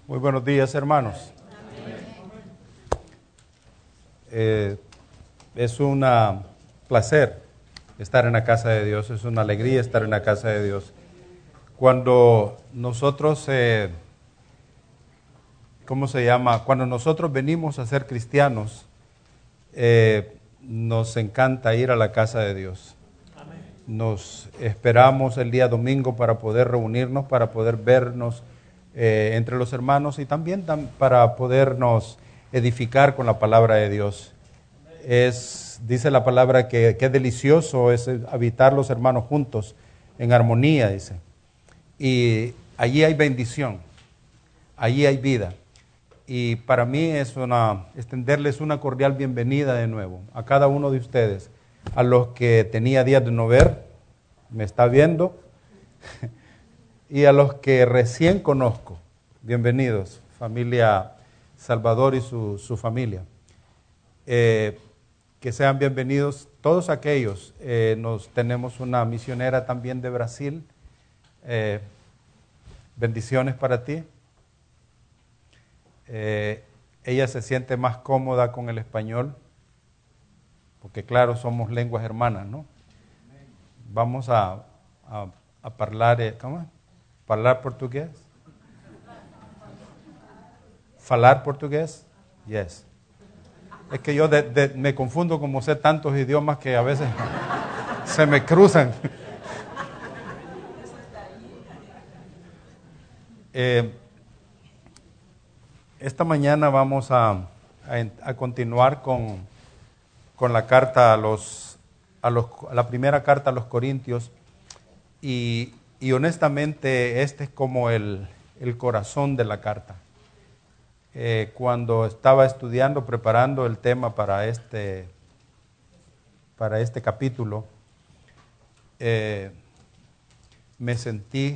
Muy buenos días, hermanos. Es un placer estar en la casa de Dios, es una alegría estar en la casa de Dios. Cuando nosotros, Cuando nosotros venimos a ser cristianos, nos encanta ir a la casa de Dios. Nos esperamos el día domingo para poder reunirnos, para poder vernos entre los hermanos y también para podernos edificar con la palabra de Dios. Dice la palabra que delicioso es habitar los hermanos juntos en armonía, dice. Y allí hay bendición, allí hay vida. Y para mí es extenderles una cordial bienvenida de nuevo a cada uno de ustedes. A los que tenía días de no ver, me está viendo, y a los que recién conozco, bienvenidos, familia Salvador y su familia. Que sean bienvenidos todos aquellos. Tenemos una misionera también de Brasil. Bendiciones para ti. Ella se siente más cómoda con el español, porque claro, somos lenguas hermanas, ¿no? Vamos a hablar, ¿cómo? ¿Falar portugués? ¿Falar portugués? Yes. Es que yo me confundo como sé tantos idiomas que a veces se me cruzan. Esta mañana vamos a continuar con la carta a la primera carta a los Corintios y honestamente este es como el corazón de la carta. Cuando estaba estudiando, preparando el tema para este capítulo, me sentí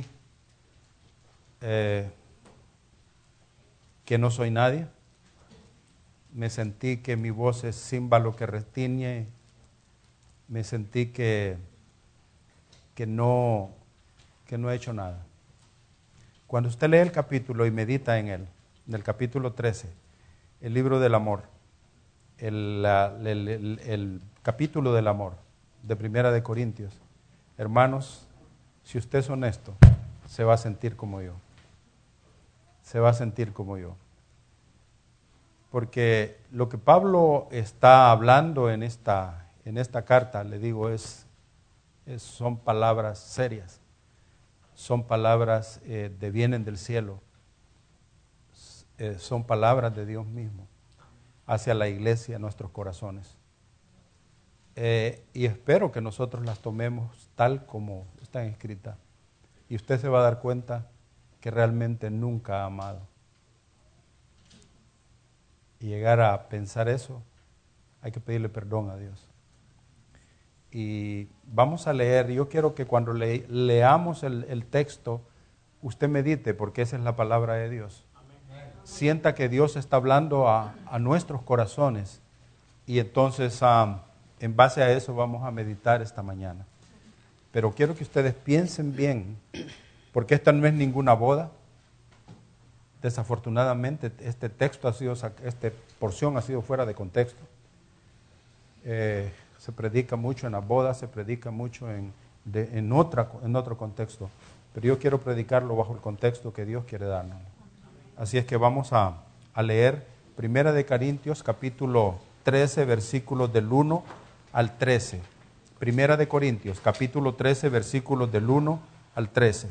que no soy nadie. Me sentí que mi voz es címbalo que retiñe. Me sentí que no he hecho nada. Cuando usted lee el capítulo y medita en él, en el capítulo 13, el libro del amor, el capítulo del amor de Primera de Corintios, hermanos, si usted es honesto, se va a sentir como yo. Se va a sentir como yo. Porque lo que Pablo está hablando en esta carta, le digo, son palabras serias. Son palabras que vienen del cielo. Son palabras de Dios mismo hacia la iglesia, nuestros corazones. Y espero que nosotros las tomemos tal como están escritas. Y usted se va a dar cuenta que realmente nunca ha amado. Y llegar a pensar eso, hay que pedirle perdón a Dios. Y vamos a leer, yo quiero que cuando leamos el texto, usted medite, porque esa es la palabra de Dios. Sienta que Dios está hablando a nuestros corazones. Y entonces, en base a eso, vamos a meditar esta mañana. Pero quiero que ustedes piensen bien, porque esta no es ninguna boda. Desafortunadamente, esta porción ha sido fuera de contexto. Se predica mucho en las bodas, se predica mucho en otro contexto. Pero yo quiero predicarlo bajo el contexto que Dios quiere darnos. Así es que vamos a leer Primera de Corintios, capítulo 13, versículos del 1 al 13. Primera de Corintios, capítulo 13, versículos del 1 al 13.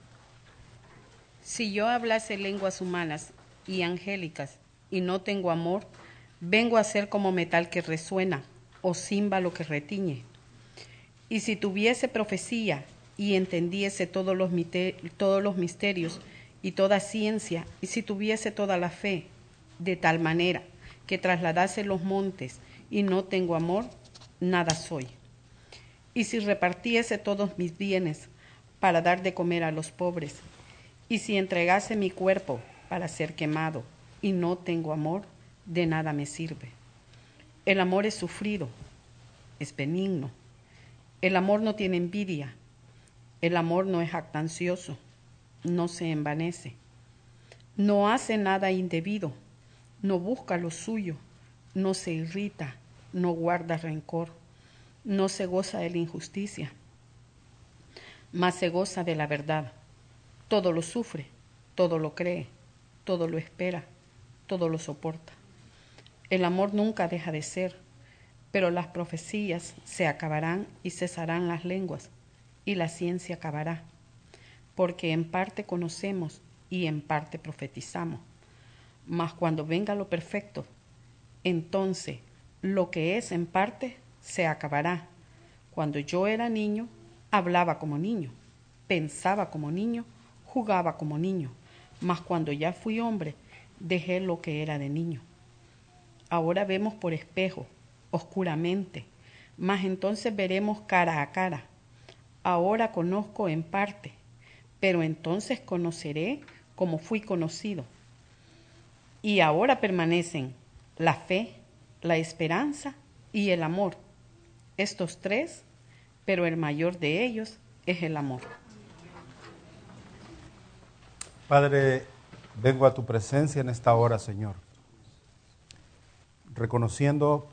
Si yo hablase lenguas humanas y angélicas y no tengo amor, vengo a ser como metal que resuena o címbalo que retiñe. Y si tuviese profecía y entendiese todos los misterios y toda ciencia, y si tuviese toda la fe, de tal manera que trasladase los montes y no tengo amor, nada soy. Y si repartiese todos mis bienes para dar de comer a los pobres, y si entregase mi cuerpo para ser quemado y no tengo amor, de nada me sirve. El amor es sufrido, es benigno. El amor no tiene envidia. El amor no es jactancioso, no se envanece. No hace nada indebido, no busca lo suyo, no se irrita, no guarda rencor, no se goza de la injusticia, mas se goza de la verdad. Todo lo sufre, todo lo cree, todo lo espera, todo lo soporta. El amor nunca deja de ser, pero las profecías se acabarán y cesarán las lenguas, y la ciencia acabará, porque en parte conocemos y en parte profetizamos. Mas cuando venga lo perfecto, entonces lo que es en parte se acabará. Cuando yo era niño, hablaba como niño, pensaba como niño, jugaba como niño, mas cuando ya fui hombre, dejé lo que era de niño. Ahora vemos por espejo, oscuramente, mas entonces veremos cara a cara. Ahora conozco en parte, pero entonces conoceré como fui conocido. Y ahora permanecen la fe, la esperanza y el amor. Estos tres, pero el mayor de ellos es el amor. Padre, vengo a tu presencia en esta hora, Señor, reconociendo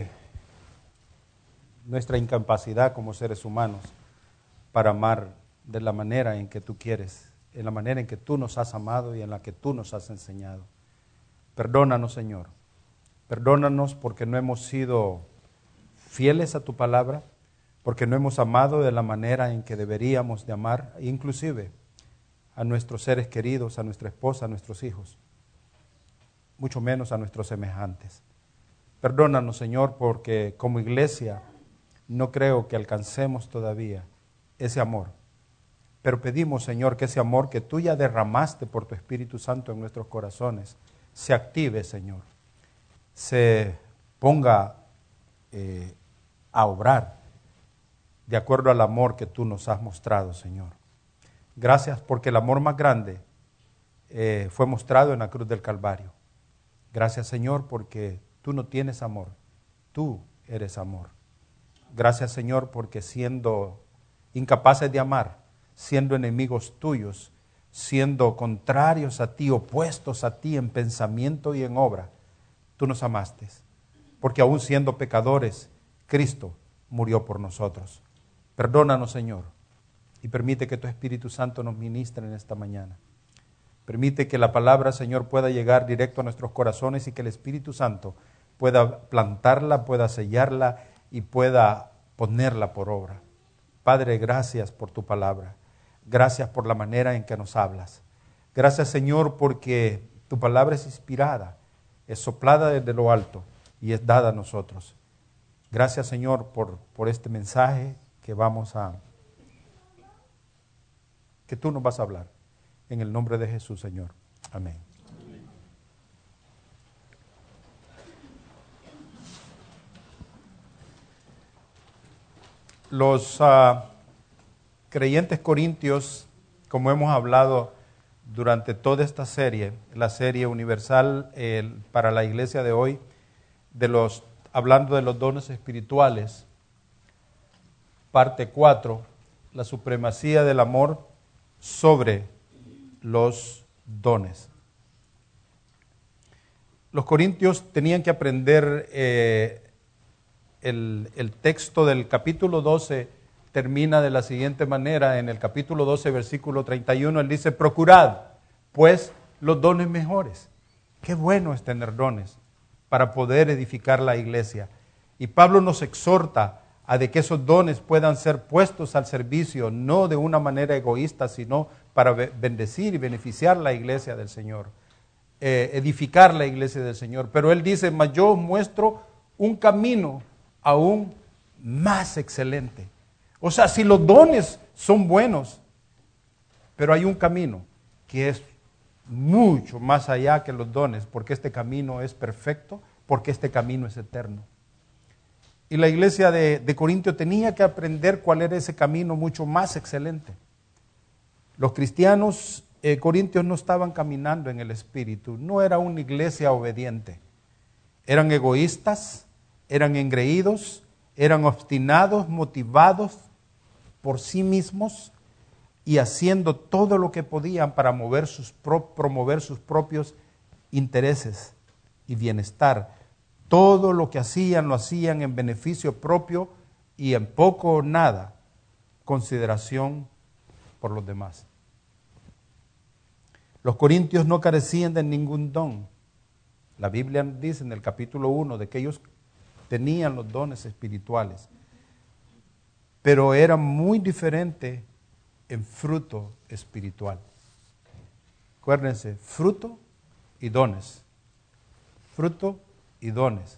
nuestra incapacidad como seres humanos para amar de la manera en que tú quieres, en la manera en que tú nos has amado y en la que tú nos has enseñado. Perdónanos, Señor. Perdónanos porque no hemos sido fieles a tu palabra, porque no hemos amado de la manera en que deberíamos de amar, inclusive a nuestros seres queridos, a nuestra esposa, a nuestros hijos, mucho menos a nuestros semejantes. Perdónanos, Señor, porque como iglesia no creo que alcancemos todavía ese amor. Pero pedimos, Señor, que ese amor que tú ya derramaste por tu Espíritu Santo en nuestros corazones se active, Señor, se ponga a obrar de acuerdo al amor que tú nos has mostrado, Señor. Gracias porque el amor más grande fue mostrado en la cruz del Calvario. Gracias, Señor, porque tú no tienes amor, tú eres amor. Gracias, Señor, porque siendo incapaces de amar, siendo enemigos tuyos, siendo contrarios a ti, opuestos a ti en pensamiento y en obra, tú nos amaste. Porque aún siendo pecadores, Cristo murió por nosotros. Perdónanos, Señor, y permite que tu Espíritu Santo nos ministre en esta mañana. Permite que la palabra, Señor, pueda llegar directo a nuestros corazones y que el Espíritu Santo pueda plantarla, pueda sellarla y pueda ponerla por obra. Padre, gracias por tu palabra. Gracias por la manera en que nos hablas. Gracias, Señor, porque tu palabra es inspirada, es soplada desde lo alto y es dada a nosotros. Gracias, Señor, por este mensaje que tú nos vas a hablar. En el nombre de Jesús, Señor. Amén. Los creyentes corintios, como hemos hablado durante toda esta serie, la serie universal para la iglesia de hoy, hablando de los dones espirituales, parte 4, la supremacía del amor sobre los dones. Los corintios tenían que aprender el texto del capítulo 12 termina de la siguiente manera. En el capítulo 12, versículo 31, él dice: procurad, pues, los dones mejores. Qué bueno es tener dones para poder edificar la iglesia. Y Pablo nos exhorta a de que esos dones puedan ser puestos al servicio, no de una manera egoísta, sino para bendecir y beneficiar la iglesia del Señor, edificar la iglesia del Señor. Pero él dice: mas yo os muestro un camino aún más excelente. O sea, si los dones son buenos, pero hay un camino que es mucho más allá que los dones, porque este camino es perfecto, porque este camino es eterno. Y la iglesia de Corintio tenía que aprender cuál era ese camino mucho más excelente. Los cristianos corintios no estaban caminando en el Espíritu, no era una iglesia obediente. Eran egoístas, eran engreídos, eran obstinados, motivados por sí mismos, y haciendo todo lo que podían para promover sus propios intereses y bienestar. Todo lo que hacían lo hacían en beneficio propio y en poco o nada consideración por los demás. Los corintios no carecían de ningún don. La Biblia dice en el capítulo 1 de que ellos tenían los dones espirituales, pero era muy diferente en fruto espiritual. Acuérdense, fruto y dones. Fruto y dones.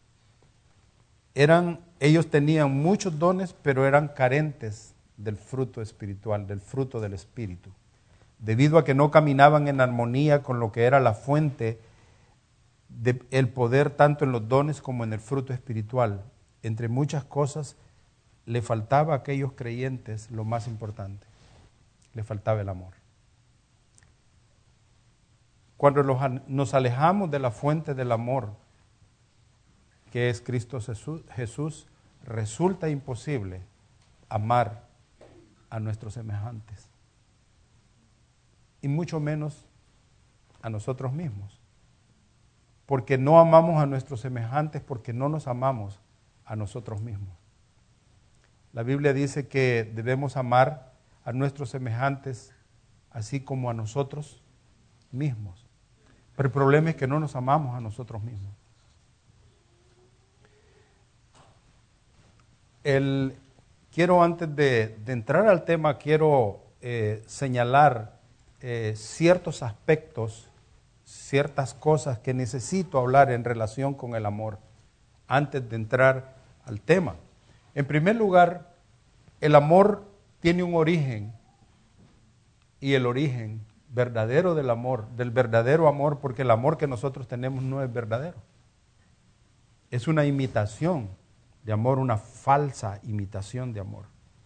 Ellos tenían muchos dones, pero eran carentes del fruto espiritual, del fruto del Espíritu, debido a que no caminaban en armonía con lo que era la fuente del poder, tanto en los dones como en el fruto espiritual. Entre muchas cosas, le faltaba a aquellos creyentes lo más importante: le faltaba el amor. Cuando nos alejamos de la fuente del amor, que es Cristo Jesús, resulta imposible amar a nuestros semejantes, y mucho menos a nosotros mismos, porque no amamos a nuestros semejantes porque no nos amamos a nosotros mismos. La Biblia dice que debemos amar a nuestros semejantes así como a nosotros mismos, pero el problema es que no nos amamos a nosotros mismos. Quiero, antes de entrar al tema, quiero señalar ciertos aspectos, ciertas cosas que necesito hablar en relación con el amor antes de entrar al tema. En primer lugar, el amor tiene un origen, y el origen verdadero del amor, del verdadero amor, porque el amor que nosotros tenemos no es verdadero. Es una imitación de amor, una falsa imitación de amor.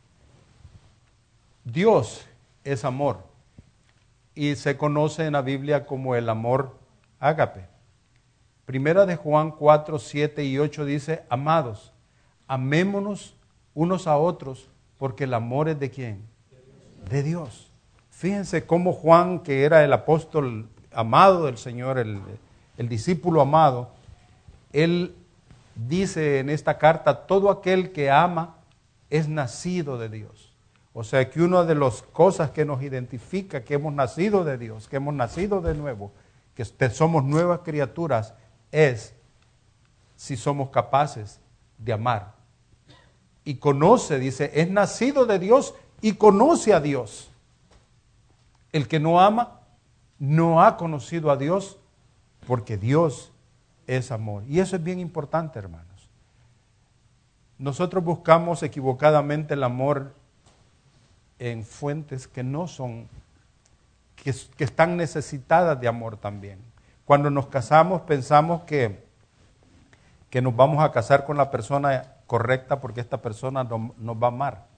Dios es amor y se conoce en la Biblia como el amor ágape. Primera de Juan 4, 7 y 8 dice: amados, amémonos unos a otros, porque el amor es ¿de quién? De Dios. Fíjense cómo Juan, que era el apóstol amado del Señor, el discípulo amado, él dice en esta carta: todo aquel que ama es nacido de Dios. O sea que una de las cosas que nos identifica que hemos nacido de Dios, que hemos nacido de nuevo, que somos nuevas criaturas, es si somos capaces de amar. Y conoce, dice, es nacido de Dios y conoce a Dios. El que no ama no ha conocido a Dios, porque Dios es amor. Y eso es bien importante, hermanos. Nosotros buscamos equivocadamente el amor en fuentes que no son, que están necesitadas de amor también. Cuando nos casamos pensamos que nos vamos a casar con la persona correcta porque esta persona nos va a amar.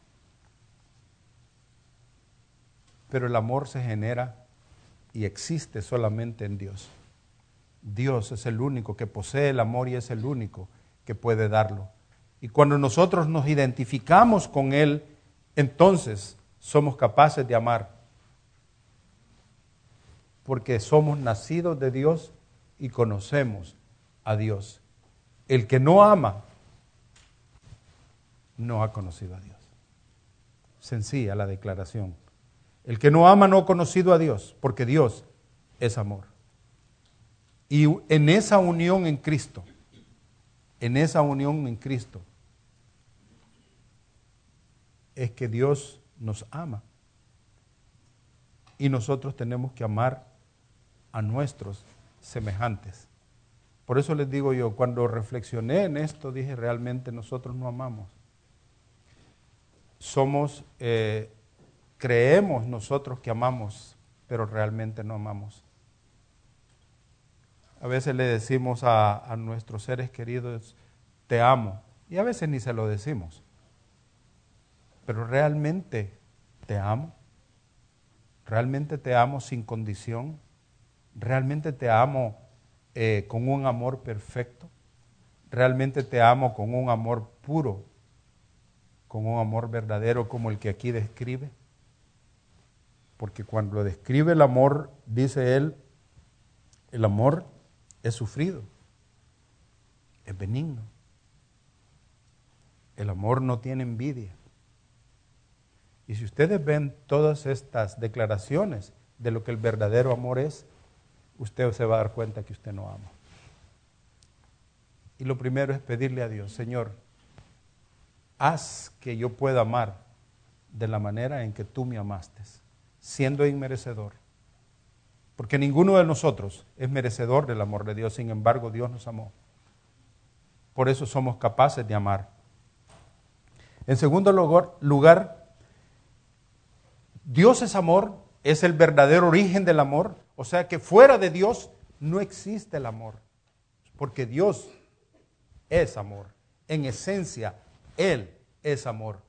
Pero el amor se genera y existe solamente en Dios. Dios es el único que posee el amor y es el único que puede darlo. Y cuando nosotros nos identificamos con Él, entonces somos capaces de amar. Porque somos nacidos de Dios y conocemos a Dios. El que no ama no ha conocido a Dios. Sencilla la declaración. El que no ama no ha conocido a Dios, porque Dios es amor. Y en esa unión en Cristo, es que Dios nos ama. Y nosotros tenemos que amar a nuestros semejantes. Por eso les digo yo, cuando reflexioné en esto, dije, realmente nosotros no amamos. Creemos nosotros que amamos, pero realmente no amamos. A veces le decimos a nuestros seres queridos, te amo, y a veces ni se lo decimos. Pero realmente te amo. Realmente te amo sin condición. Realmente te amo con un amor perfecto. Realmente te amo con un amor puro, con un amor verdadero como el que aquí describe. porque cuando describe el amor, dice él, el amor es sufrido, es benigno. El amor no tiene envidia. Y si ustedes ven todas estas declaraciones de lo que el verdadero amor es, usted se va a dar cuenta que usted no ama. Y lo primero es pedirle a Dios, Señor, haz que yo pueda amar de la manera en que tú me amaste, siendo inmerecedor. Porque ninguno de nosotros es merecedor del amor de Dios, sin embargo Dios nos amó. Por eso somos capaces de amar. En segundo lugar, Dios es amor, es el verdadero origen del amor. O sea que fuera de Dios no existe el amor, porque Dios es amor. En esencia, Él es amor.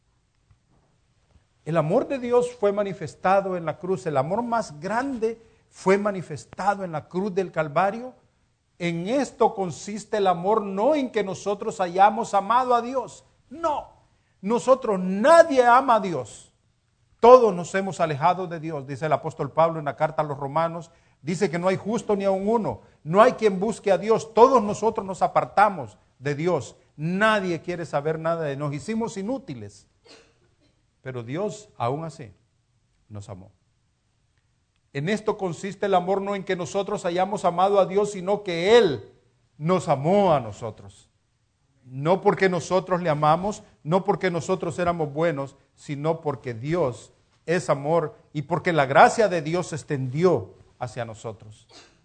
El amor de Dios fue manifestado en la cruz. El amor más grande fue manifestado en la cruz del Calvario. En esto consiste el amor, no en que nosotros hayamos amado a Dios. No, nosotros, nadie ama a Dios. Todos nos hemos alejado de Dios, dice el apóstol Pablo en la carta a los Romanos. Dice que no hay justo ni aun uno. No hay quien busque a Dios. Todos nosotros nos apartamos de Dios. Nadie quiere saber nada de Nos hicimos inútiles. Pero Dios, aún así, nos amó. En esto consiste el amor, no en que nosotros hayamos amado a Dios, sino que Él nos amó a nosotros. No porque nosotros le amamos, no porque nosotros éramos buenos, sino porque Dios es amor y porque la gracia de Dios se extendió hacia nosotros.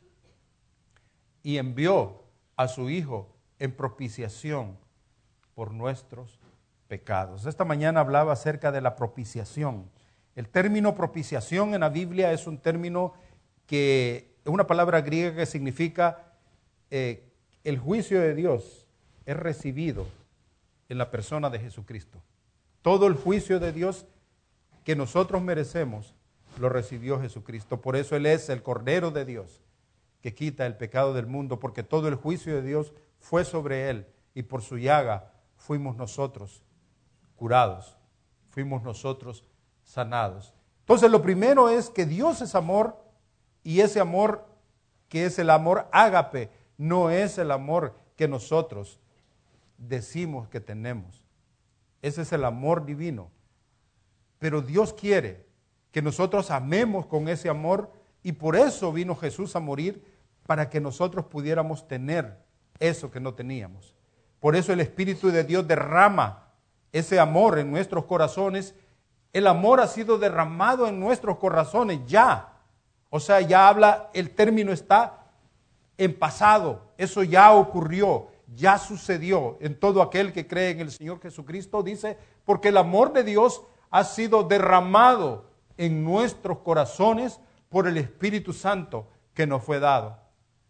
Y envió a su Hijo en propiciación por nuestros pecados. Esta mañana hablaba acerca de la propiciación. El término propiciación en la Biblia es un término que es una palabra griega que significa el juicio de Dios es recibido en la persona de Jesucristo. Todo el juicio de Dios que nosotros merecemos lo recibió Jesucristo. Por eso Él es el Cordero de Dios que quita el pecado del mundo, porque todo el juicio de Dios fue sobre Él y por su llaga fuimos nosotros curados, fuimos nosotros sanados. Entonces lo primero es que Dios es amor y ese amor que es el amor ágape no es el amor que nosotros decimos que tenemos. Ese es el amor divino. Pero Dios quiere que nosotros amemos con ese amor y por eso vino Jesús a morir para que nosotros pudiéramos tener eso que no teníamos. Por eso el Espíritu de Dios derrama ese amor en nuestros corazones. El amor ha sido derramado en nuestros corazones ya. O sea, ya habla, el término está en pasado. Eso ya ocurrió, ya sucedió en todo aquel que cree en el Señor Jesucristo. Dice, porque el amor de Dios ha sido derramado en nuestros corazones por el Espíritu Santo que nos fue dado.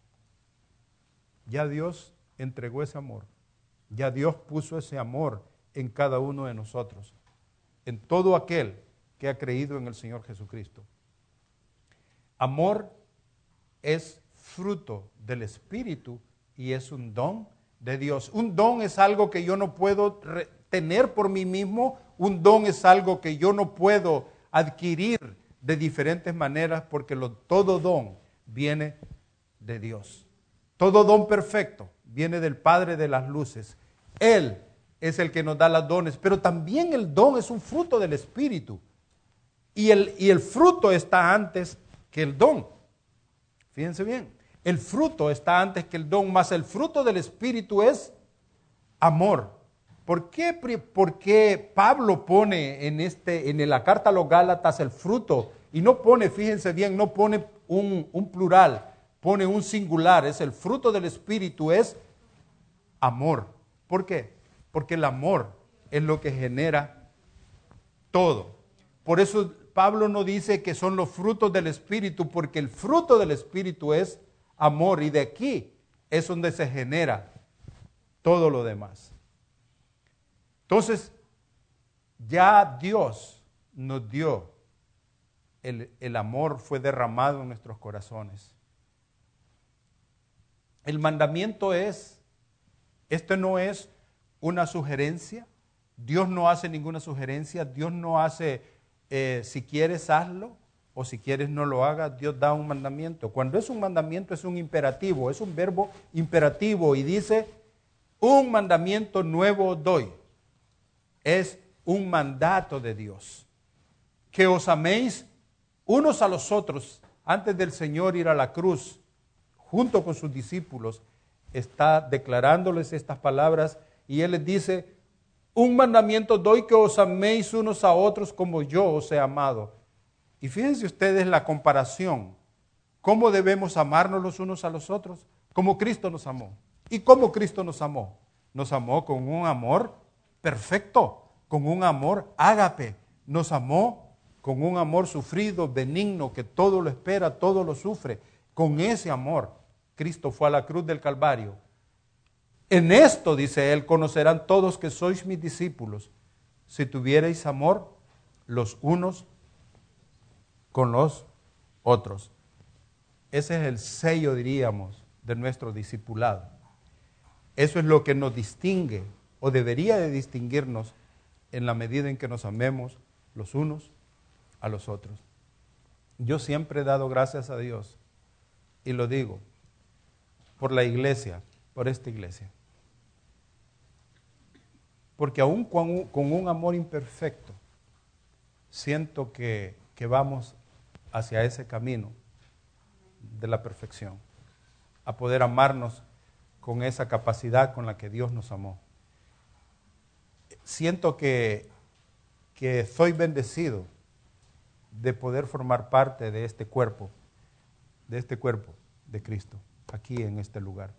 Ya Dios entregó ese amor. Ya Dios puso ese amor en cada uno de nosotros, en todo aquel que ha creído en el Señor Jesucristo. Amor es fruto del Espíritu y es un don de Dios. Un don es algo que yo no puedo tener por mí mismo. Un don es algo que yo no puedo adquirir de diferentes maneras porque todo don viene de Dios. Todo don perfecto viene del Padre de las luces. Él es el que nos da los dones, pero también el don es un fruto del Espíritu. Y el fruto está antes que el don. Fíjense bien, el fruto está antes que el don, más el fruto del Espíritu es amor. ¿Por qué Pablo pone en la carta a los Gálatas el fruto? Y no pone, fíjense bien, no pone un plural, pone un singular. Es el fruto del Espíritu, es amor. ¿Por qué? Porque el amor es lo que genera todo. Por eso Pablo no dice que son los frutos del Espíritu, porque el fruto del Espíritu es amor y de aquí es donde se genera todo lo demás. Entonces, ya Dios nos dio, el amor fue derramado en nuestros corazones. El mandamiento es, esto no es una sugerencia, Dios no hace ninguna sugerencia, Dios no hace, si quieres hazlo, o si quieres no lo hagas, Dios da un mandamiento. Cuando es un mandamiento es un imperativo, es un verbo imperativo y dice, un mandamiento nuevo doy. Es un mandato de Dios. Que os améis unos a los otros. Antes del Señor ir a la cruz, junto con sus discípulos, está declarándoles estas palabras y Él les dice, un mandamiento doy, que os améis unos a otros como yo os he amado. Y fíjense ustedes la comparación. ¿Cómo debemos amarnos los unos a los otros? Como Cristo nos amó. ¿Y cómo Cristo nos amó? Nos amó con un amor perfecto, con un amor ágape. Nos amó con un amor sufrido, benigno, que todo lo espera, todo lo sufre. Con ese amor, Cristo fue a la cruz del Calvario. En esto, dice Él, conocerán todos que sois mis discípulos, si tuvierais amor los unos con los otros. Ese es el sello, diríamos, de nuestro discipulado. Eso es lo que nos distingue, o debería de distinguirnos, en la medida en que nos amemos los unos a los otros. Yo siempre he dado gracias a Dios, y lo digo, por la iglesia, por esta iglesia. Porque aún con un amor imperfecto, siento que vamos hacia ese camino de la perfección, a poder amarnos con esa capacidad con la que Dios nos amó. Siento que soy bendecido de poder formar parte de este cuerpo de Cristo, aquí en este lugar.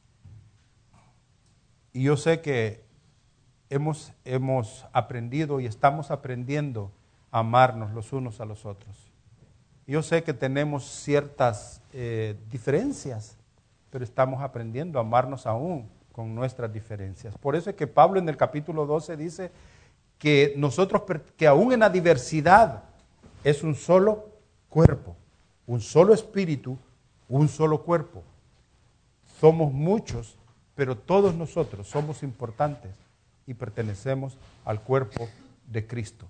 Y yo sé que hemos aprendido y estamos aprendiendo a amarnos los unos a los otros. Yo sé que tenemos ciertas diferencias, pero estamos aprendiendo a amarnos aún con nuestras diferencias. Por eso es que Pablo en el capítulo 12 dice que nosotros, que aún en la diversidad es un solo cuerpo, un solo espíritu, un solo cuerpo. Somos muchos, pero todos nosotros somos importantes y pertenecemos al cuerpo de Cristo.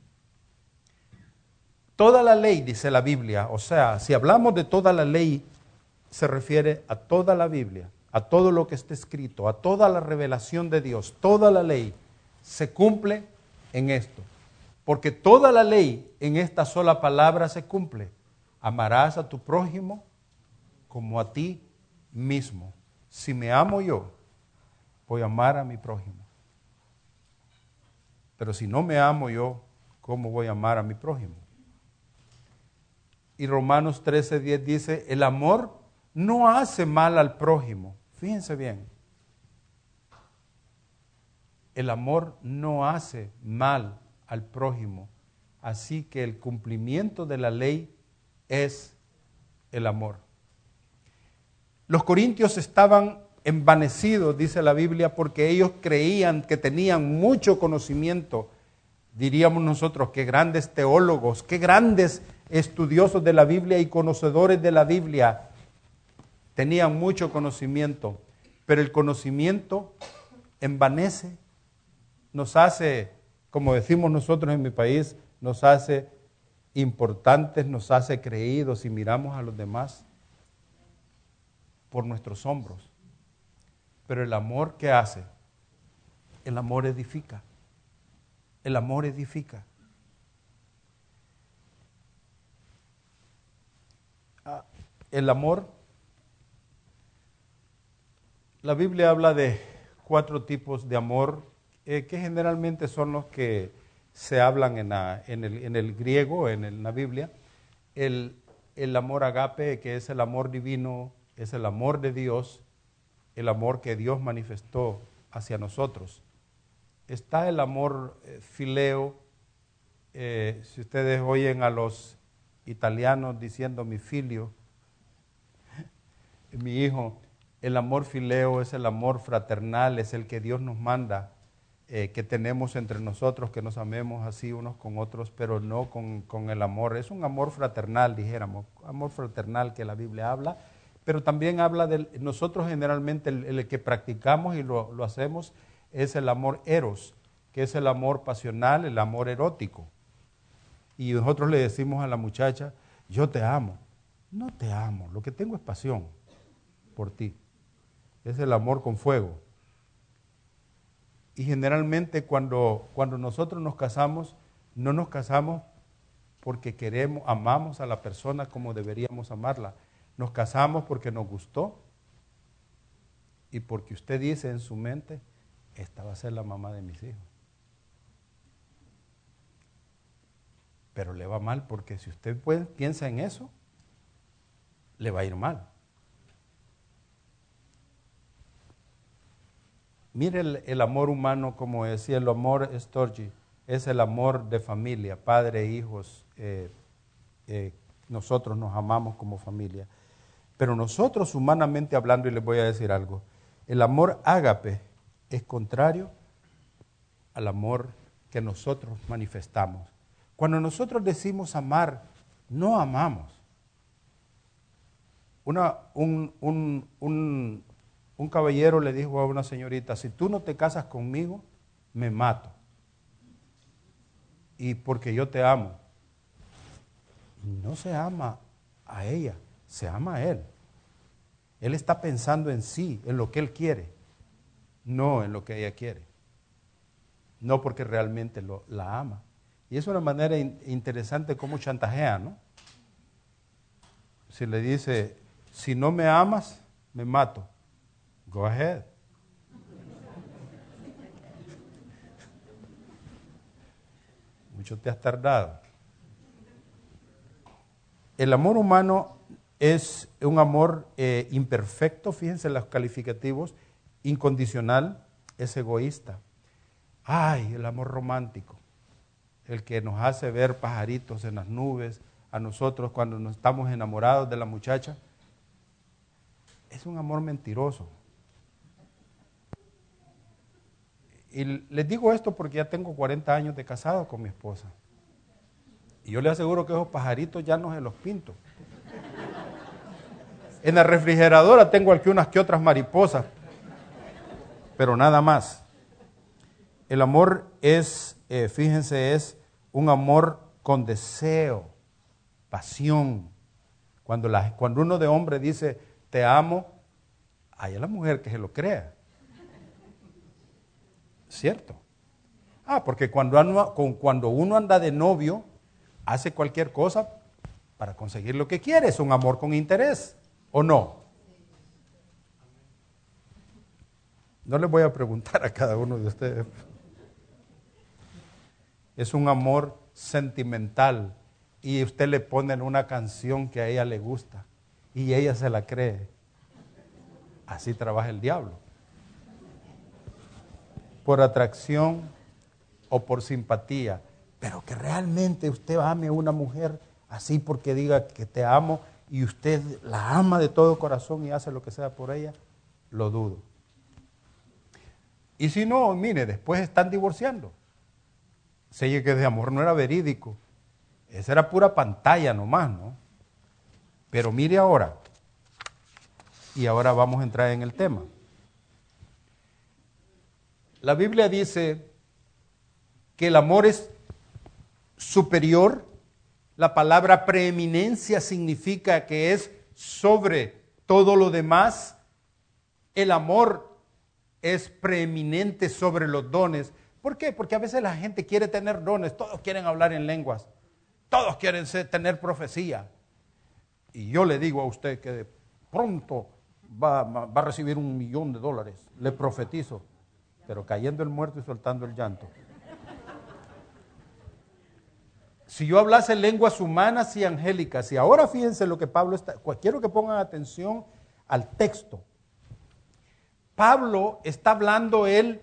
Toda la ley, dice la Biblia, o sea, si hablamos de toda la ley, se refiere a toda la Biblia, a todo lo que está escrito, a toda la revelación de Dios. Toda la ley se cumple en esto, porque toda la ley en esta sola palabra se cumple. Amarás a tu prójimo como a ti mismo. Si me amo yo, voy a amar a mi prójimo. Pero si no me amo yo, ¿cómo voy a amar a mi prójimo? Y Romanos 13:10 dice, el amor no hace mal al prójimo. Fíjense bien. El amor no hace mal al prójimo. Así que el cumplimiento de la ley es el amor. Los corintios estaban envanecidos, dice la Biblia, porque ellos creían que tenían mucho conocimiento. Diríamos nosotros, qué grandes teólogos, qué grandes estudiosos de la Biblia y conocedores de la Biblia. Tenían mucho conocimiento, pero el conocimiento envanece, nos hace, como decimos nosotros en mi país, nos hace importantes, nos hace creídos y miramos a los demás por nuestros hombros. Pero el amor, ¿qué hace? El amor edifica. El amor edifica. El amor, la Biblia habla de 4 tipos de amor, que generalmente son los que se hablan en el griego, en la Biblia. El amor agape, que es el amor divino, es el amor de Dios, el amor que Dios manifestó hacia nosotros. Está el amor fileo. Si ustedes oyen a los italianos diciendo mi filio, mi hijo, el amor fileo es el amor fraternal, es el que Dios nos manda, que tenemos entre nosotros, que nos amemos así unos con otros, pero no con el amor. Es un amor fraternal, dijéramos, amor fraternal que la Biblia habla, pero también habla de nosotros generalmente el que practicamos y lo hacemos es el amor eros, que es el amor pasional, el amor erótico. Y nosotros le decimos a la muchacha, yo te amo. No te amo, lo que tengo es pasión por ti. Es el amor con fuego. Y generalmente cuando nosotros nos casamos, no nos casamos porque amamos a la persona como deberíamos amarla. Nos casamos porque nos gustó y porque usted dice en su mente, esta va a ser la mamá de mis hijos. Pero le va mal porque si usted piensa en eso, le va a ir mal. Mire el amor humano, como decía el amor Storgi, es el amor de familia, padre, hijos, nosotros nos amamos como familia. Pero nosotros humanamente hablando, y les voy a decir algo, el amor ágape es contrario al amor que nosotros manifestamos. Cuando nosotros decimos amar, no amamos. Un caballero le dijo a una señorita, si tú no te casas conmigo, me mato. Y porque yo te amo. No se ama a ella, se ama a él. Él está pensando en sí, en lo que él quiere, no en lo que ella quiere. No porque realmente la ama. Y es una manera interesante cómo chantajea, ¿no? Si le dice, si no me amas, me mato. Go ahead. Mucho te has tardado. El amor humano es un amor imperfecto, fíjense los calificativos, incondicional, es egoísta. Ay, el amor romántico, el que nos hace ver pajaritos en las nubes, a nosotros cuando nos estamos enamorados de la muchacha, es un amor mentiroso. Y les digo esto porque ya tengo 40 años de casado con mi esposa. Y yo le aseguro que esos pajaritos ya no se los pinto. En la refrigeradora tengo aquí unas que otras mariposas, pero nada más. El amor es, fíjense, es un amor con deseo, pasión. Cuando uno de hombre dice, te amo, hay a la mujer que se lo crea. ¿Cierto? Porque cuando uno anda de novio, hace cualquier cosa para conseguir lo que quiere. Es un amor con interés, ¿o no? No les voy a preguntar a cada uno de ustedes. Es un amor sentimental y usted le pone una canción que a ella le gusta y ella se la cree. Así trabaja el diablo. Por atracción o por simpatía, pero que realmente usted ame a una mujer así porque diga que te amo y usted la ama de todo corazón y hace lo que sea por ella, lo dudo. Y si no, mire, después están divorciando. Se dice que ese amor no era verídico, esa era pura pantalla nomás, ¿no? Pero mire ahora, y ahora vamos a entrar en el tema. La Biblia dice que el amor es superior. La palabra preeminencia significa que es sobre todo lo demás. El amor es preeminente sobre los dones. ¿Por qué? Porque a veces la gente quiere tener dones, todos quieren hablar en lenguas, todos quieren tener profecía. Y yo le digo a usted que de pronto va a recibir $1,000,000, le profetizo. Pero cayendo el muerto y soltando el llanto. Si yo hablase lenguas humanas y angélicas, y ahora fíjense lo que Pablo está, quiero que pongan atención al texto. Pablo está hablando él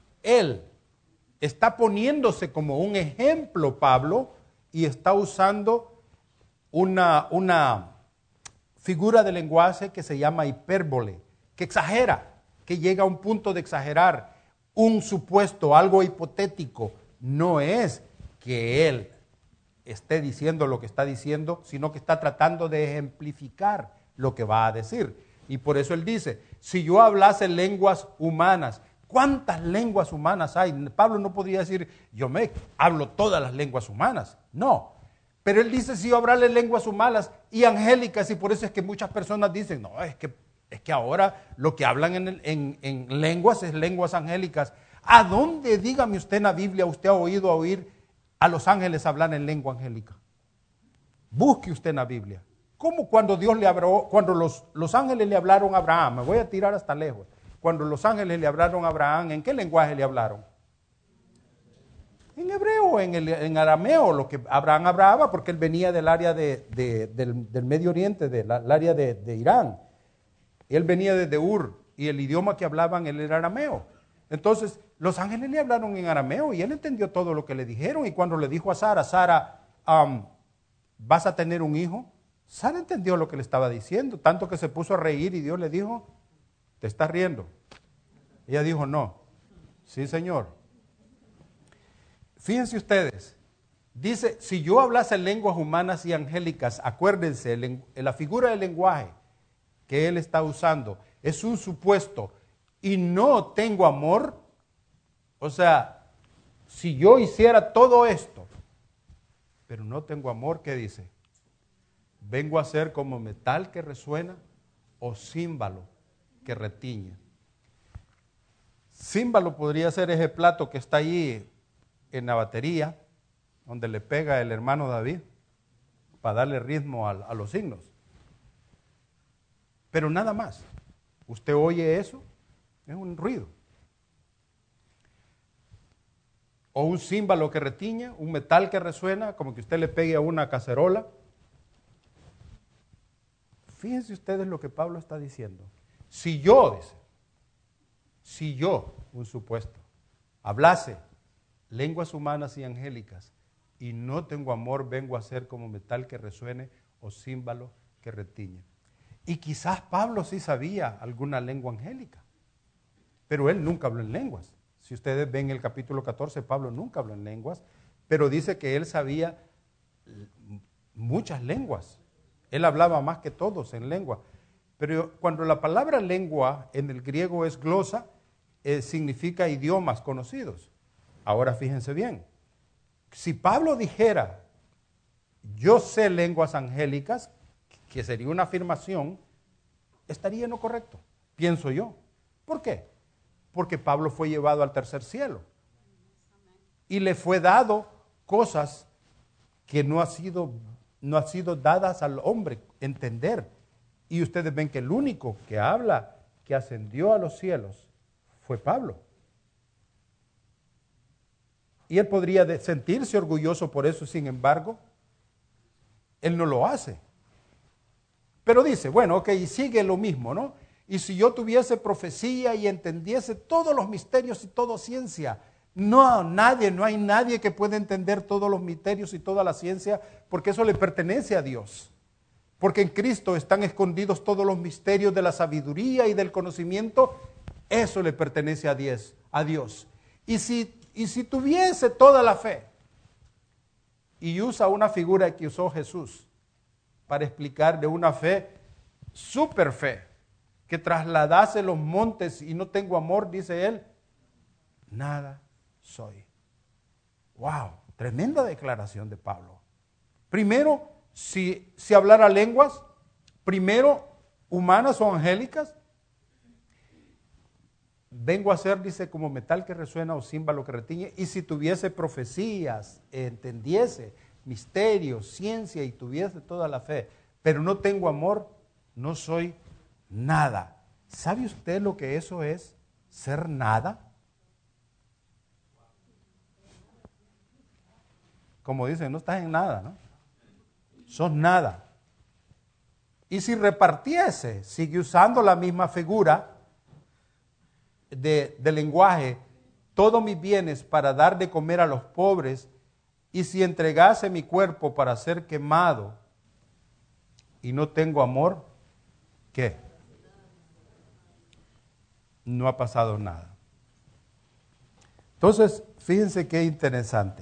está poniéndose como un ejemplo, Pablo, y está usando una figura de lenguaje que se llama hipérbole, que exagera, que llega a un punto de exagerar. Un supuesto, algo hipotético, no es que él esté diciendo lo que está diciendo, sino que está tratando de ejemplificar lo que va a decir. Y por eso él dice, si yo hablase lenguas humanas, ¿cuántas lenguas humanas hay? Pablo no podría decir, yo hablo todas las lenguas humanas. No, Pero él dice, si yo hablarle lenguas humanas y angélicas, y por eso es que muchas personas dicen, no, es que ahora lo que hablan en lenguas es lenguas angélicas. ¿A dónde, dígame usted en la Biblia, usted ha oído oír a los ángeles hablar en lengua angélica? Busque usted en la Biblia. ¿Cómo cuando Dios le habló, cuando los ángeles le hablaron a Abraham? Me voy a tirar hasta lejos. Cuando los ángeles le hablaron a Abraham, ¿en qué lenguaje le hablaron? En hebreo, en arameo, lo que Abraham hablaba, porque él venía del área del Medio Oriente, del área de Irán. Él venía desde Ur, y el idioma que hablaban él era arameo. Entonces, los ángeles le hablaron en arameo, y él entendió todo lo que le dijeron. Y cuando le dijo a Sara, vas a tener un hijo, Sara entendió lo que le estaba diciendo, tanto que se puso a reír, y Dios le dijo, ¿te estás riendo? Ella dijo, no. Sí, Señor. Fíjense ustedes, dice, si yo hablase lenguas humanas y angélicas, acuérdense, la figura del lenguaje que él está usando es un supuesto, y no tengo amor, o sea, si yo hiciera todo esto, pero no tengo amor, ¿qué dice? Vengo a ser como metal que resuena o címbalo que retiñe. Címbalo podría ser ese plato que está ahí en la batería, donde le pega el hermano David, para darle ritmo a los signos. Pero nada más. Usted oye eso, es un ruido. O un címbalo que retiña, un metal que resuena, como que usted le pegue a una cacerola. Fíjense ustedes lo que Pablo está diciendo. Si yo, un supuesto, hablase lenguas humanas y angélicas, y no tengo amor, vengo a ser como metal que resuene o címbalo que retiñe. Y quizás Pablo sí sabía alguna lengua angélica, pero él nunca habló en lenguas. Si ustedes ven el capítulo 14, Pablo nunca habló en lenguas, pero dice que él sabía muchas lenguas. Él hablaba más que todos en lengua. Pero cuando la palabra lengua en el griego es glosa, significa idiomas conocidos. Ahora fíjense bien, si Pablo dijera, yo sé lenguas angélicas, que sería una afirmación, estaría en lo correcto, pienso yo. ¿Por qué? Porque Pablo fue llevado al tercer cielo y le fue dado cosas que no ha sido dadas al hombre entender. Y ustedes ven que el único que habla, que ascendió a los cielos, fue Pablo. Y él podría sentirse orgulloso por eso, sin embargo, él no lo hace. Pero dice, bueno, ok, y sigue lo mismo, ¿no? Y si yo tuviese profecía y entendiese todos los misterios y toda ciencia, no hay nadie que pueda entender todos los misterios y toda la ciencia, porque eso le pertenece a Dios. Porque en Cristo están escondidos todos los misterios de la sabiduría y del conocimiento, eso le pertenece a Dios. Y si tuviese toda la fe, y usa una figura que usó Jesús para explicar de una fe, super fe, que trasladase los montes y no tengo amor, dice él, nada soy. Wow, tremenda declaración de Pablo. Primero, si hablara lenguas, primero humanas o angélicas, vengo a ser, dice, como metal que resuena o címbalo que retiñe, y si tuviese profecías, entendiese misterios, ciencia y tuviese toda la fe, pero no tengo amor, no soy nada. ¿Sabe usted lo que eso es? Ser nada. Como dicen, no estás en nada, ¿no? Sos nada. Y si repartiese, sigue usando la misma figura de lenguaje, todos mis bienes para dar de comer a los pobres, y si entregase mi cuerpo para ser quemado y no tengo amor, ¿qué? No ha pasado nada. Entonces, fíjense qué interesante.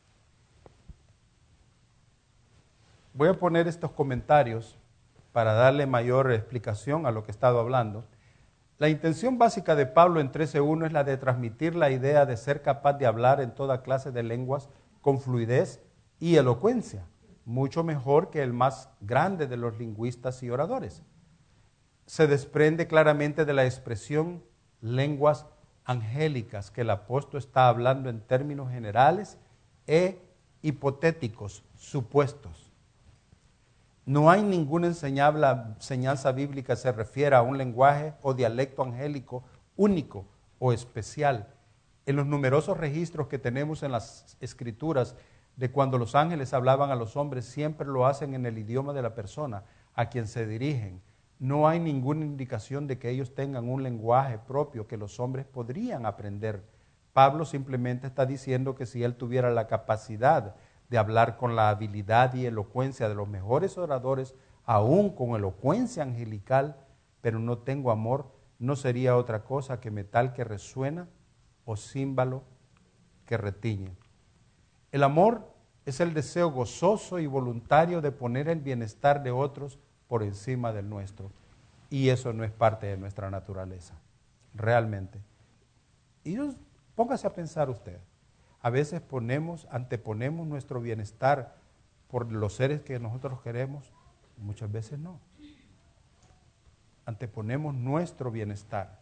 Voy a poner estos comentarios para darle mayor explicación a lo que he estado hablando. La intención básica de Pablo en 13:1 es la de transmitir la idea de ser capaz de hablar en toda clase de lenguas con fluidez y elocuencia, mucho mejor que el más grande de los lingüistas y oradores. Se desprende claramente de la expresión lenguas angélicas, que el apóstol está hablando en términos generales e hipotéticos, supuestos. No hay ninguna enseñanza bíblica que se refiera a un lenguaje o dialecto angélico único o especial. En los numerosos registros que tenemos en las Escrituras de cuando los ángeles hablaban a los hombres, siempre lo hacen en el idioma de la persona a quien se dirigen. No hay ninguna indicación de que ellos tengan un lenguaje propio que los hombres podrían aprender. Pablo simplemente está diciendo que si él tuviera la capacidad de hablar con la habilidad y elocuencia de los mejores oradores, aún con elocuencia angelical, pero no tengo amor, no sería otra cosa que metal que resuena o címbalo que retiñe. El amor es el deseo gozoso y voluntario de poner el bienestar de otros por encima del nuestro. Y eso no es parte de nuestra naturaleza, realmente. Y póngase a pensar usted. A veces anteponemos nuestro bienestar por los seres que nosotros queremos, muchas veces no. Anteponemos nuestro bienestar.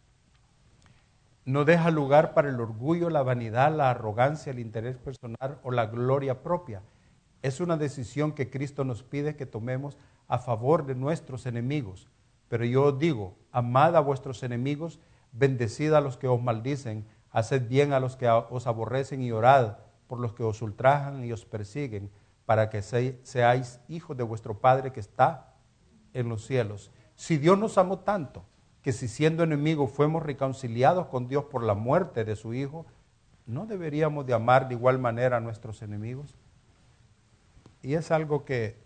No deja lugar para el orgullo, la vanidad, la arrogancia, el interés personal o la gloria propia. Es una decisión que Cristo nos pide que tomemos a favor de nuestros enemigos. Pero yo os digo, amad a vuestros enemigos, bendecid a los que os maldicen, haced bien a los que os aborrecen y orad por los que os ultrajan y os persiguen, para que seáis hijos de vuestro Padre que está en los cielos. Si Dios nos amó tanto, que si siendo enemigos fuimos reconciliados con Dios por la muerte de su Hijo, ¿no deberíamos de amar de igual manera a nuestros enemigos? Y es algo que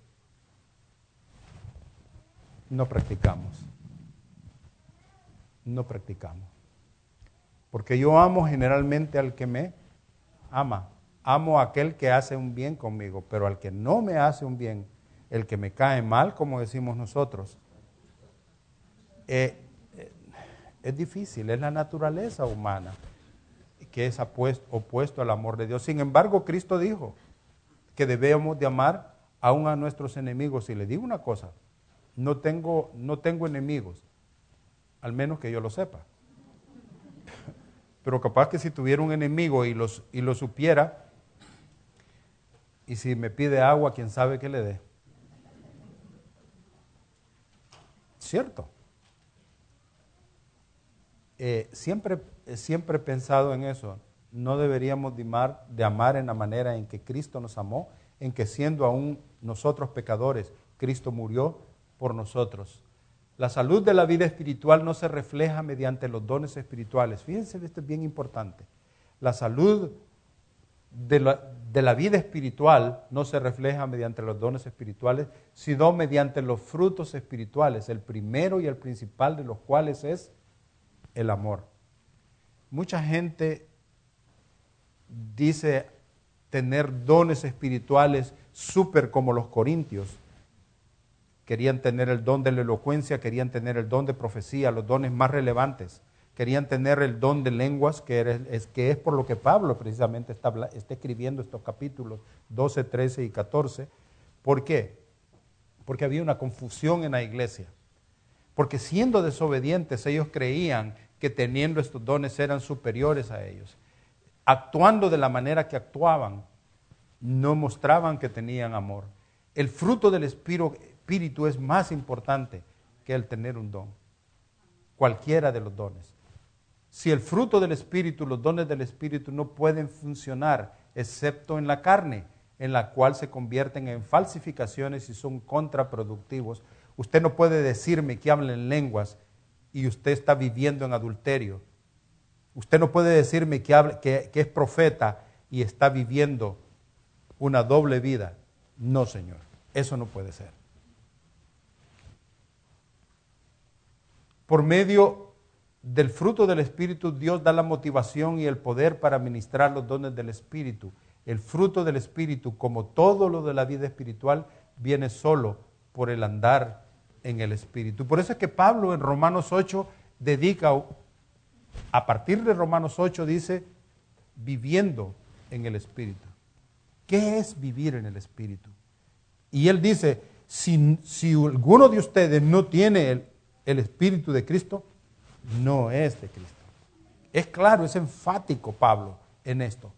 no practicamos. No practicamos. Porque yo amo generalmente al que me ama. Amo a aquel que hace un bien conmigo, pero al que no me hace un bien, el que me cae mal, como decimos nosotros, es difícil, es la naturaleza humana que es opuesto al amor de Dios. Sin embargo, Cristo dijo que debemos de amar aún a nuestros enemigos. Y le digo una cosa, no tengo enemigos, al menos que yo lo sepa. Pero capaz que si tuviera un enemigo y lo supiera, y si me pide agua, quién sabe qué le dé. ¿Cierto? Siempre he pensado en eso. No deberíamos de amar en la manera en que Cristo nos amó, en que siendo aún nosotros pecadores, Cristo murió por nosotros. La salud de la vida espiritual no se refleja mediante los dones espirituales. Fíjense, esto es bien importante. La salud de la vida espiritual no se refleja mediante los dones espirituales, sino mediante los frutos espirituales, el primero y el principal de los cuales es el amor. Mucha gente dice tener dones espirituales súper como los corintios. Querían tener el don de la elocuencia, querían tener el don de profecía, los dones más relevantes. Querían tener el don de lenguas, que es por lo que Pablo precisamente está escribiendo estos capítulos 12, 13 y 14. ¿Por qué? Porque había una confusión en la iglesia. Porque siendo desobedientes, ellos creían que teniendo estos dones eran superiores a ellos. Actuando de la manera que actuaban, no mostraban que tenían amor. El fruto del Espíritu es más importante que el tener un don. Cualquiera de los dones. Si el fruto del Espíritu, los dones del Espíritu no pueden funcionar, excepto en la carne, en la cual se convierten en falsificaciones y son contraproductivos. Usted no puede decirme que hable en lenguas y usted está viviendo en adulterio. Usted no puede decirme que es profeta y está viviendo una doble vida. No, Señor, eso no puede ser. Por medio del fruto del Espíritu, Dios da la motivación y el poder para ministrar los dones del Espíritu. El fruto del Espíritu, como todo lo de la vida espiritual, viene solo por el andar en el Espíritu. Por eso es que Pablo en Romanos 8 a partir de Romanos 8 dice, viviendo en el Espíritu. ¿Qué es vivir en el Espíritu? Y él dice, si alguno de ustedes no tiene el Espíritu de Cristo, no es de Cristo. Es claro, es enfático Pablo en esto.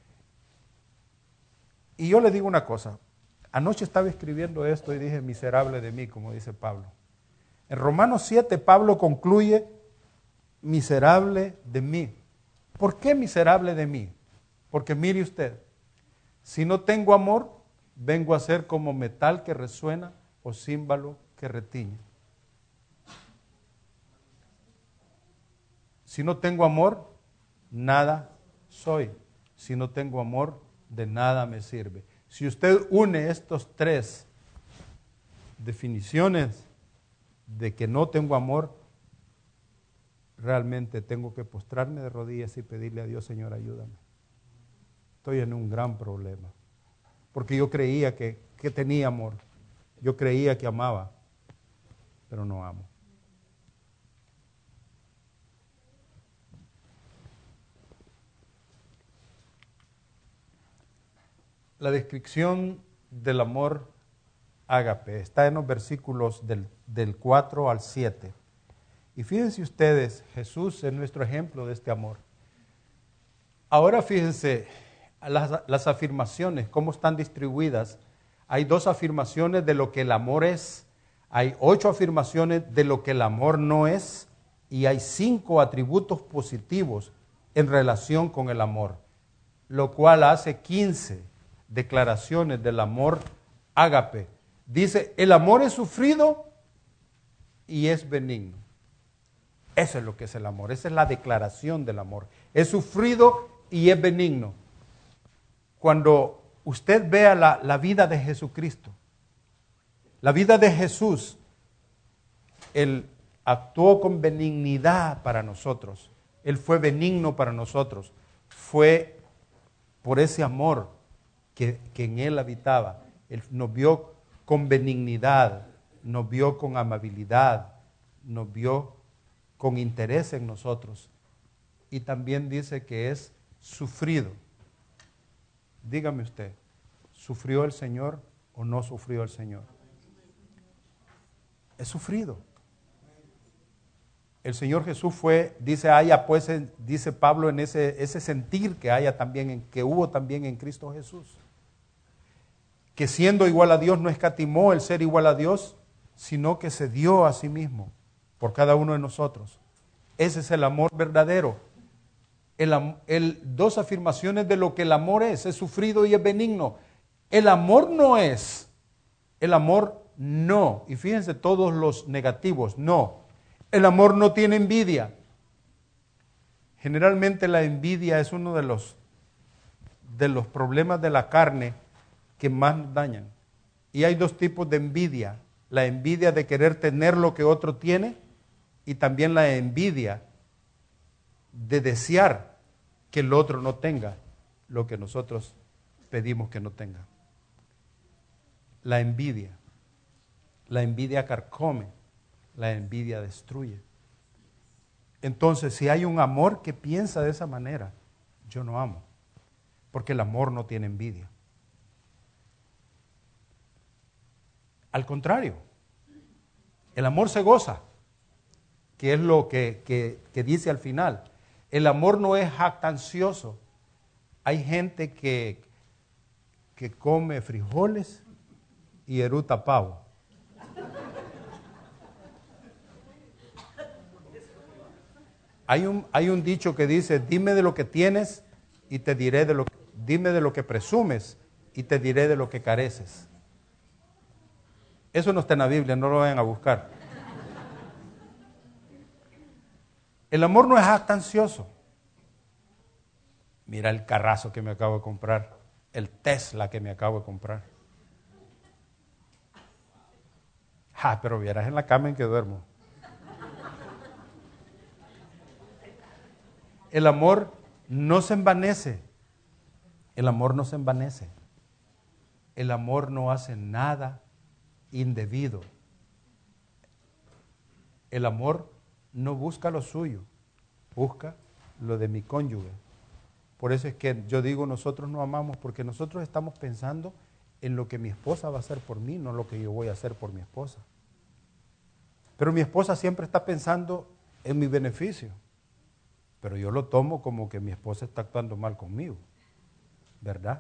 Y yo le digo una cosa. Anoche estaba escribiendo esto y dije, miserable de mí, como dice Pablo. En Romanos 7, Pablo concluye, miserable de mí. ¿Por qué miserable de mí? Porque mire usted, si no tengo amor, vengo a ser como metal que resuena o címbalo que retiñe. Si no tengo amor, nada soy. Si no tengo amor, de nada me sirve. Si usted une estos tres definiciones de que no tengo amor, realmente tengo que postrarme de rodillas y pedirle a Dios, Señor, ayúdame. Estoy en un gran problema. Porque yo creía que tenía amor. Yo creía que amaba, pero no amo. La descripción del amor ágape está en los versículos del 4 al 7. Y fíjense ustedes, Jesús es nuestro ejemplo de este amor. Ahora fíjense las afirmaciones, cómo están distribuidas. Hay 2 afirmaciones de lo que el amor es, hay 8 afirmaciones de lo que el amor no es, y hay 5 atributos positivos en relación con el amor, lo cual hace 15 declaraciones del amor ágape. Dice, el amor es sufrido y es benigno. Eso es lo que es el amor, esa es la declaración del amor. Es sufrido y es benigno. Cuando usted vea la vida de Jesucristo, la vida de Jesús, Él actuó con benignidad para nosotros. Él fue benigno para nosotros. Fue por ese amor que en Él habitaba. Él nos vio con benignidad, nos vio con amabilidad, nos vio con interés en nosotros. Y también dice que es sufrido. Dígame usted, ¿sufrió el Señor o no sufrió el Señor? Es sufrido. El Señor Jesús fue, dice Pablo, en ese sentir que haya también, que hubo también en Cristo Jesús. Que siendo igual a Dios no escatimó el ser igual a Dios, sino que se dio a sí mismo por cada uno de nosotros. Ese es el amor verdadero. 2 afirmaciones de lo que el amor es sufrido y es benigno. El amor no es, el amor no, y fíjense todos los negativos, no. El amor no tiene envidia. Generalmente la envidia es uno de los problemas de la carne que más nos dañan. Y hay 2 tipos de envidia. La envidia de querer tener lo que otro tiene y también la envidia de desear que el otro no tenga lo que nosotros pedimos que no tenga. La envidia carcome, la envidia destruye. Entonces, si hay un amor que piensa de esa manera, yo no amo, porque el amor no tiene envidia. Al contrario, el amor se goza, que es lo que dice al final. El amor no es jactancioso. Hay gente que come frijoles y eruta pavo. Hay un dicho que dice, dime de lo que tienes y te diré dime de lo que presumes y te diré de lo que careces. Eso no está en la Biblia, no lo vayan a buscar. El amor no es jactancioso. Mira el carrazo que me acabo de comprar, el Tesla que me acabo de comprar. Pero vieras en la cama en que duermo. El amor no se envanece. El amor no se envanece. El amor no hace nada indebido. El amor no busca lo suyo, busca lo de mi cónyuge. Por eso es que yo digo, nosotros no amamos, porque nosotros estamos pensando en lo que mi esposa va a hacer por mí, no lo que yo voy a hacer por mi esposa. Pero mi esposa siempre está pensando en mi beneficio. Pero yo lo tomo como que mi esposa está actuando mal conmigo, ¿verdad?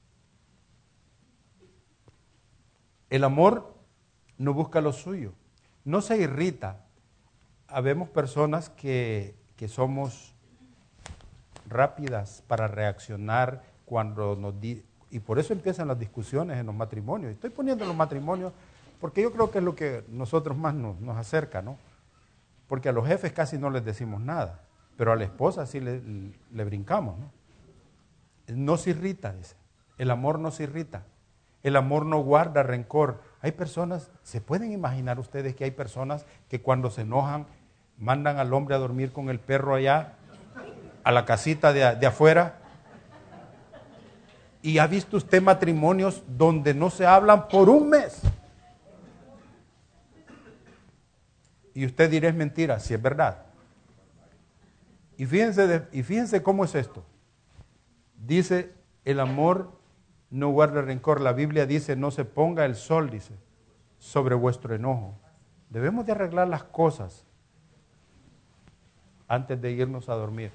El amor no busca lo suyo, no se irrita. Habemos personas que somos rápidas para reaccionar cuando y por eso empiezan las discusiones en los matrimonios. Estoy poniendo los matrimonios porque yo creo que es lo que nosotros más nos acerca, ¿no? Porque a los jefes casi no les decimos nada, pero a la esposa sí le brincamos, ¿no? No se irrita, dice. El amor no se irrita. El amor no guarda rencor. Hay personas, ¿se pueden imaginar ustedes que hay personas que cuando se enojan mandan al hombre a dormir con el perro allá, a la casita de afuera? ¿Y ha visto usted matrimonios donde no se hablan por un mes? Y usted dirá es mentira, si es verdad. Y fíjense cómo es esto. Dice, el amor no guarda rencor. La Biblia dice, no se ponga el sol, dice, sobre vuestro enojo. Debemos de arreglar las cosas antes de irnos a dormir.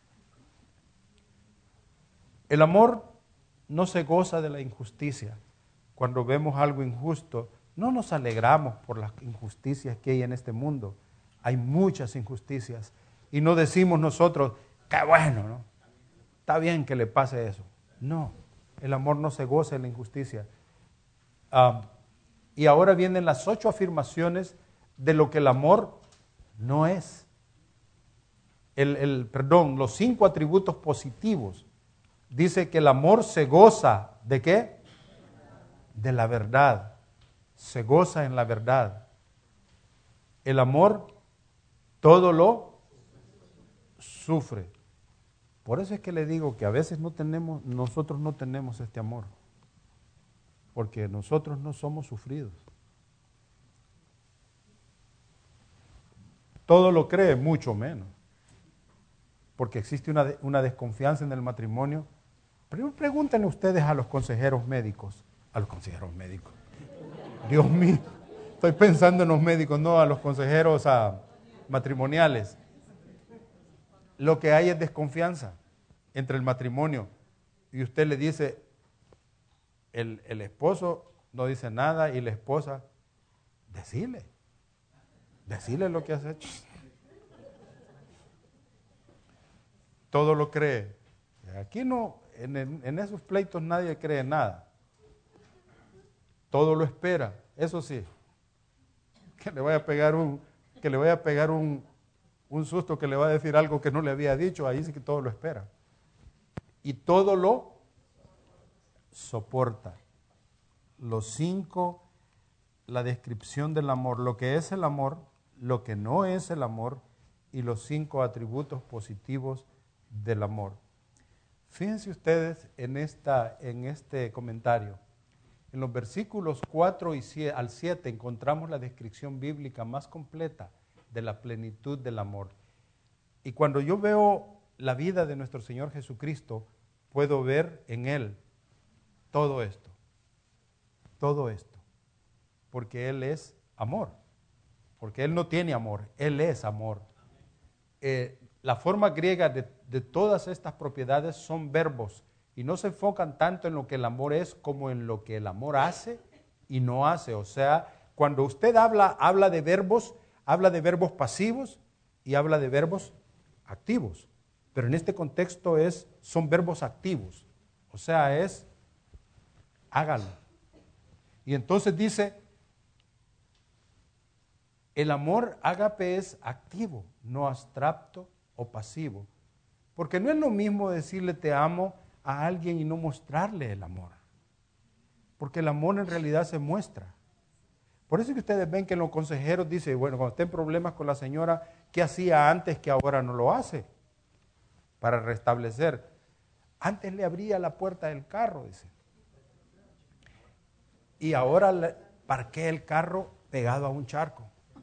El amor no se goza de la injusticia. Cuando vemos algo injusto, no nos alegramos por las injusticias que hay en este mundo. Hay muchas injusticias. Y no decimos nosotros, qué bueno, ¿no? Está bien que le pase eso. No, el amor no se goza de la injusticia. Y ahora vienen las 8 afirmaciones de lo que el amor no es. Los 5 atributos positivos. Dice que el amor se goza, ¿de qué? De la verdad. Se goza en la verdad. El amor todo lo sufre. Por eso es que le digo que a veces nosotros no tenemos este amor. Porque nosotros no somos sufridos. Todo lo cree, mucho menos. Porque existe una desconfianza en el matrimonio. Pero pregúntenle ustedes a los consejeros médicos. A los consejeros médicos. Dios mío, estoy pensando en los médicos, no a los consejeros matrimoniales. Lo que hay es desconfianza entre el matrimonio. Y usted le dice, el esposo no dice nada y la esposa, decile lo que has hecho. Todo lo cree. Aquí no, en esos pleitos nadie cree nada. Todo lo espera, eso sí. Que le vaya a pegar un susto, que le va a decir algo que no le había dicho, ahí sí que todo lo espera. Y todo lo soporta. Los 5, la descripción del amor, lo que es el amor, lo que no es el amor y los 5 atributos positivos del amor. Fíjense ustedes en este comentario. En los versículos 4 al 7 encontramos la descripción bíblica más completa de la plenitud del amor. Y cuando yo veo la vida de nuestro Señor Jesucristo, puedo ver en Él todo esto, porque Él es amor, porque Él no tiene amor, Él es amor. La forma griega de todas estas propiedades son verbos y no se enfocan tanto en lo que el amor es como en lo que el amor hace y no hace. O sea, cuando usted habla de verbos pasivos y habla de verbos activos. Pero en este contexto son verbos activos. O sea, hágalo. Y entonces dice, el amor ágape es activo, no abstracto o pasivo. Porque no es lo mismo decirle te amo a alguien y no mostrarle el amor. Porque el amor en realidad se muestra. Por eso que ustedes ven que los consejeros dicen, bueno, cuando estén problemas con la señora, ¿qué hacía antes que ahora no lo hace? Para restablecer. Antes le abría la puerta del carro, dice. Y ahora le parqué el carro pegado a un charco.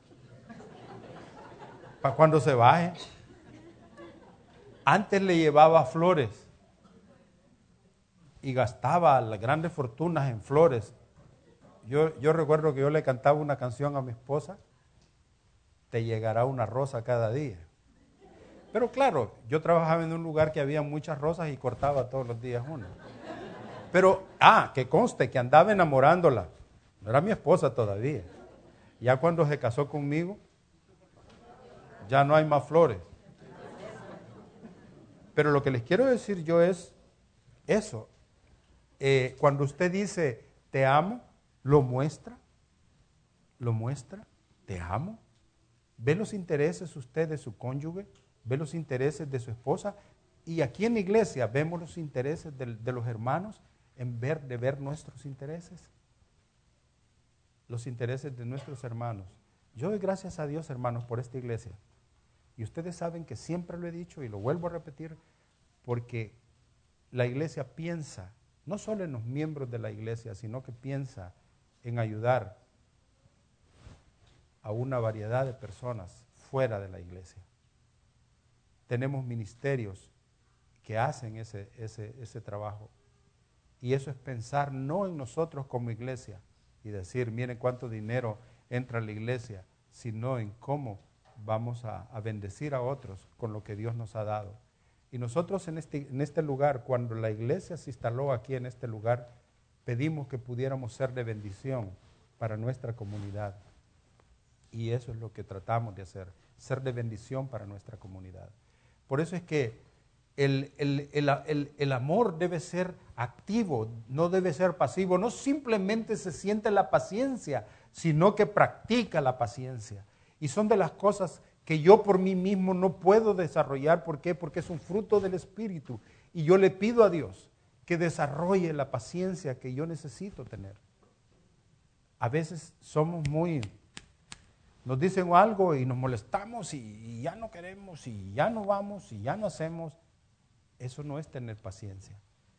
Para cuando se baje. Antes le llevaba flores. y gastaba las grandes fortunas en flores. Yo recuerdo que yo le cantaba una canción a mi esposa, te llegará una rosa cada día. Pero claro, yo trabajaba en un lugar que había muchas rosas y cortaba todos los días una. Pero, que conste que andaba enamorándola. No era mi esposa todavía. Ya cuando se casó conmigo, ya no hay más flores. Pero lo que les quiero decir yo es eso. Cuando usted dice, te amo, lo muestra, te amo. Ve los intereses usted de su cónyuge, ve los intereses de su esposa. Y aquí en la iglesia vemos los intereses de los hermanos en de ver nuestros intereses. Los intereses de nuestros hermanos. Yo doy gracias a Dios, hermanos, por esta iglesia. Y ustedes saben que siempre lo he dicho y lo vuelvo a repetir, porque la iglesia piensa, no solo en los miembros de la iglesia, sino que piensa en ayudar a una variedad de personas fuera de la iglesia. Tenemos ministerios que hacen ese trabajo. Y eso es pensar no en nosotros como iglesia y decir, miren cuánto dinero entra a la iglesia, sino en cómo vamos a bendecir a otros con lo que Dios nos ha dado. Y nosotros en este lugar, cuando la iglesia se instaló aquí en este lugar, pedimos que pudiéramos ser de bendición para nuestra comunidad. Y eso es lo que tratamos de hacer, ser de bendición para nuestra comunidad. Por eso es que el amor debe ser activo, no debe ser pasivo. No simplemente se siente la paciencia, sino que practica la paciencia. Y son de las cosas que yo por mí mismo no puedo desarrollar. ¿Por qué? Porque es un fruto del Espíritu. Y yo le pido a Dios que desarrolle la paciencia que yo necesito tener. A veces nos dicen algo y nos molestamos y ya no queremos y ya no vamos y ya no hacemos. Eso no es tener paciencia.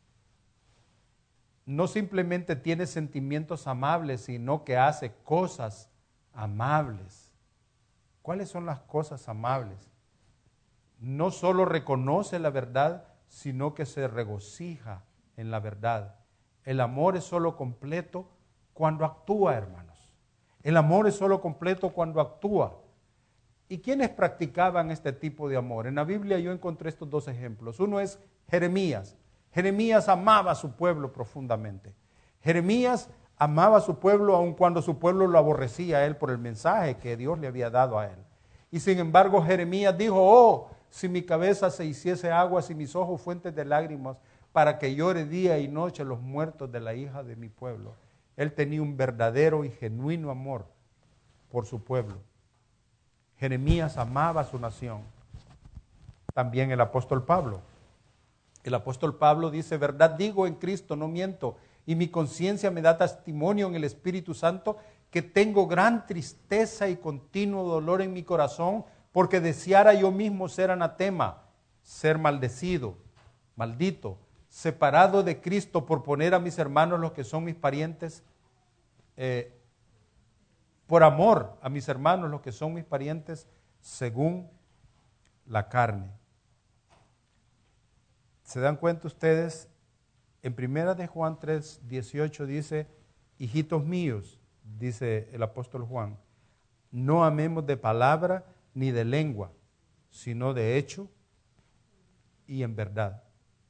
No simplemente tiene sentimientos amables, sino que hace cosas amables. ¿Cuáles son las cosas amables? No solo reconoce la verdad, sino que se regocija en la verdad. El amor es solo completo cuando actúa, hermanos. El amor es solo completo cuando actúa. ¿Y quiénes practicaban este tipo de amor? En la Biblia yo encontré estos dos ejemplos. Uno es Jeremías. Jeremías amaba a su pueblo profundamente. Jeremías amaba a su pueblo aun cuando su pueblo lo aborrecía a él por el mensaje que Dios le había dado a él. Y sin embargo Jeremías dijo, oh, si mi cabeza se hiciese aguas y mis ojos fuentes de lágrimas, para que llore día y noche los muertos de la hija de mi pueblo. Él tenía un verdadero y genuino amor por su pueblo. Jeremías amaba a su nación. También el apóstol Pablo. El apóstol Pablo dice, verdad digo en Cristo, no miento, y mi conciencia me da testimonio en el Espíritu Santo que tengo gran tristeza y continuo dolor en mi corazón, porque deseara yo mismo ser anatema, ser maldecido, maldito, separado de Cristo por poner a mis hermanos los que son mis parientes, por amor a mis hermanos los que son mis parientes según la carne. ¿Se dan cuenta ustedes? En 1 de Juan 3:18 dice, hijitos míos, dice el apóstol Juan, no amemos de palabra ni de lengua, sino de hecho y en verdad.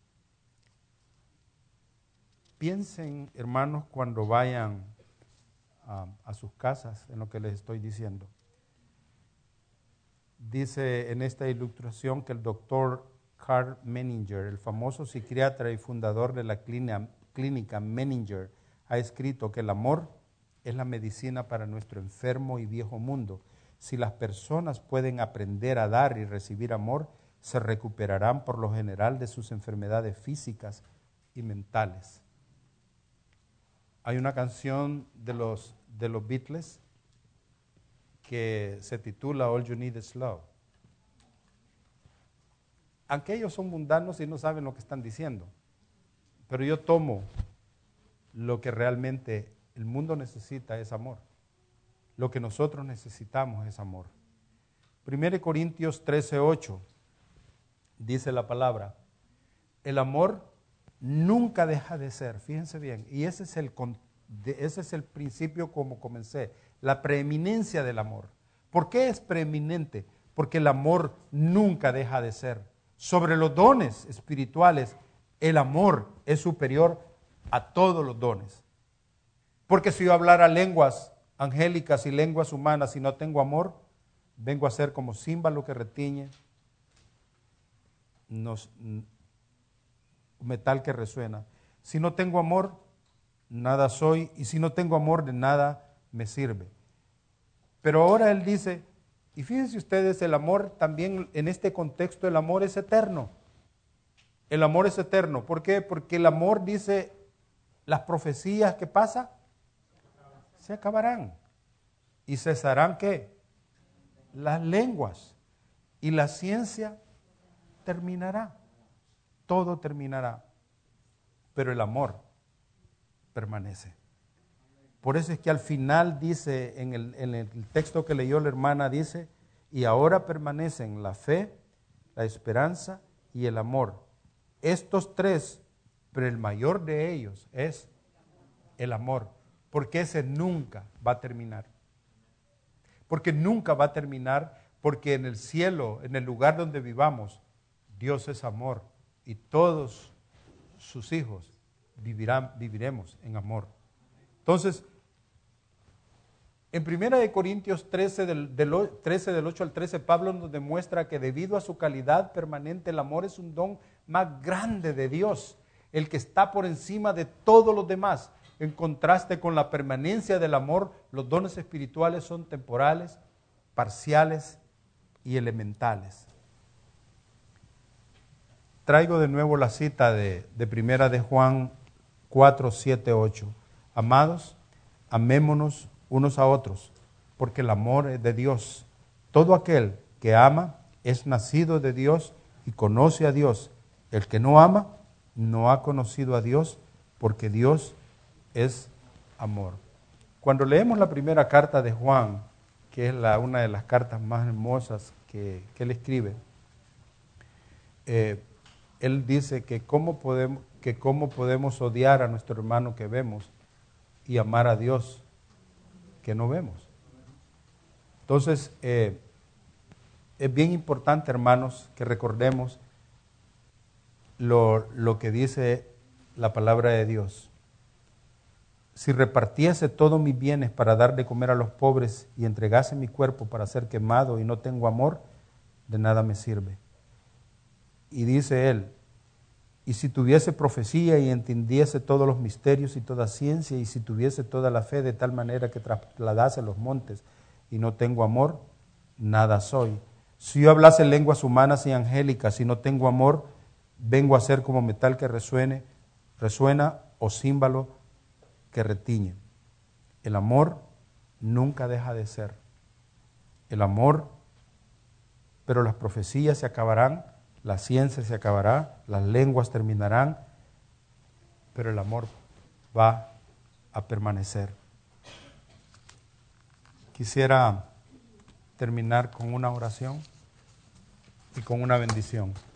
Piensen, hermanos, cuando vayan a sus casas en lo que les estoy diciendo. Dice en esta ilustración que el doctor Karl Menninger, el famoso psiquiatra y fundador de la clínica Menninger, ha escrito que el amor es la medicina para nuestro enfermo y viejo mundo. Si las personas pueden aprender a dar y recibir amor, se recuperarán por lo general de sus enfermedades físicas y mentales. Hay una canción de los Beatles que se titula All You Need Is Love. Aunque ellos son mundanos y no saben lo que están diciendo, pero yo tomo lo que realmente el mundo necesita es amor. Lo que nosotros necesitamos es amor. 1 Corintios 13:8 dice la palabra, el amor nunca deja de ser. Fíjense bien, y ese es el principio como comencé, la preeminencia del amor. ¿Por qué es preeminente? Porque el amor nunca deja de ser. Sobre los dones espirituales, el amor es superior a todos los dones. Porque si yo hablara lenguas angélicas y lenguas humanas y no tengo amor, vengo a ser como címbalo que retiñe, metal que resuena. Si no tengo amor, nada soy, y si no tengo amor, de nada me sirve. Pero ahora él dice, y fíjense ustedes, el amor también, en este contexto, el amor es eterno. El amor es eterno. ¿Por qué? Porque el amor dice, las profecías que pasa, se acabarán. ¿Y cesarán qué? Las lenguas. Y la ciencia terminará. Todo terminará. Pero el amor permanece. Por eso es que al final dice, en el texto que leyó la hermana, dice, y ahora permanecen la fe, la esperanza y el amor. Estos tres, pero el mayor de ellos es el amor, porque ese nunca va a terminar. Porque nunca va a terminar, porque en el cielo, en el lugar donde vivamos, Dios es amor y todos sus hijos viviremos en amor. Entonces, en 1 Corintios 13, del 8 al 13, Pablo nos demuestra que debido a su calidad permanente, el amor es un don más grande de Dios, el que está por encima de todos los demás. En contraste con la permanencia del amor, los dones espirituales son temporales, parciales y elementales. Traigo de nuevo la cita de 1 de Juan 4, 7, 8. Amados, amémonos unos a otros, porque el amor es de Dios. Todo aquel que ama es nacido de Dios y conoce a Dios. El que no ama no ha conocido a Dios, porque Dios es amor. Cuando leemos la primera carta de Juan, que es una de las cartas más hermosas que él escribe, él dice que cómo podemos odiar a nuestro hermano que vemos y amar a Dios que no vemos. Entonces, es bien importante, hermanos, que recordemos lo que dice la palabra de Dios. Si repartiese todos mis bienes para dar de comer a los pobres y entregase mi cuerpo para ser quemado y no tengo amor, de nada me sirve. Y dice él, y si tuviese profecía y entendiese todos los misterios y toda ciencia, y si tuviese toda la fe de tal manera que trasladase los montes y no tengo amor, nada soy. Si yo hablase lenguas humanas y angélicas y no tengo amor, vengo a ser como metal que resuena o címbalo que retiñe. El amor nunca deja de ser. El amor, pero las profecías se acabarán, la ciencia se acabará, las lenguas terminarán, pero el amor va a permanecer. Quisiera terminar con una oración y con una bendición.